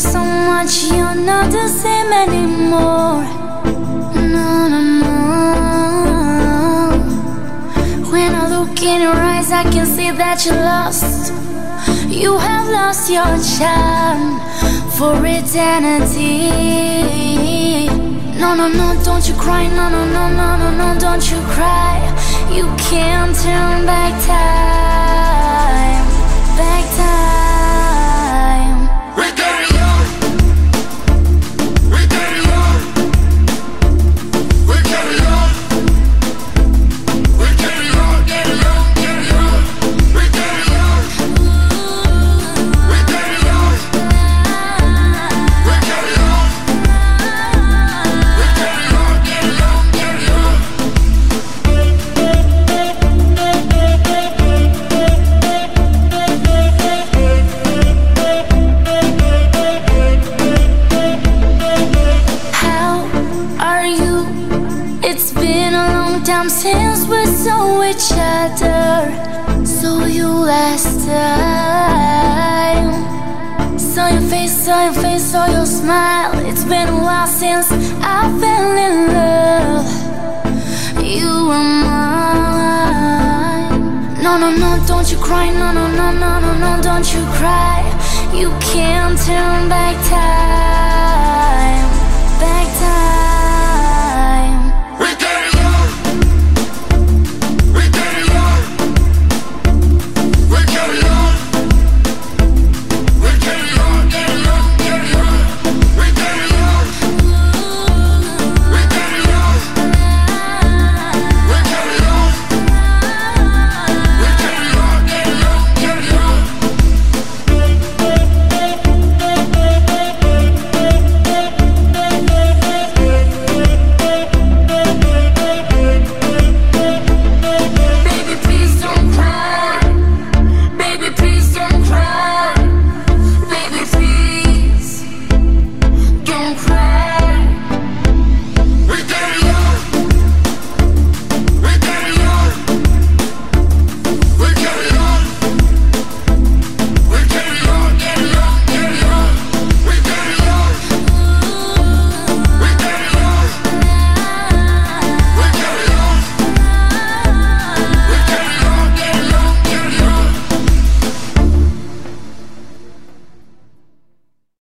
so much, you're not the same anymore. No, no, no. When I look in your eyes, I can see that you're lost. You have lost your charm for eternity. No, no, no, don't you cry. No, no, no, no, no, no, don't you cry. You can't turn back time. Back time. We carry on. We carry on. We carry on. We carry on. Carry on. Carry on. We carry on. We carry on. We carry on. We carry on. Carry on. Carry on. How are you? It's been a long time since we saw each other. Saw you last time. Saw your face, saw your smile. It's been a while since I fell in love. You were mine. No, no, no, don't you cry. No, no, no, no, no, no, don't you cry. You can't turn back time.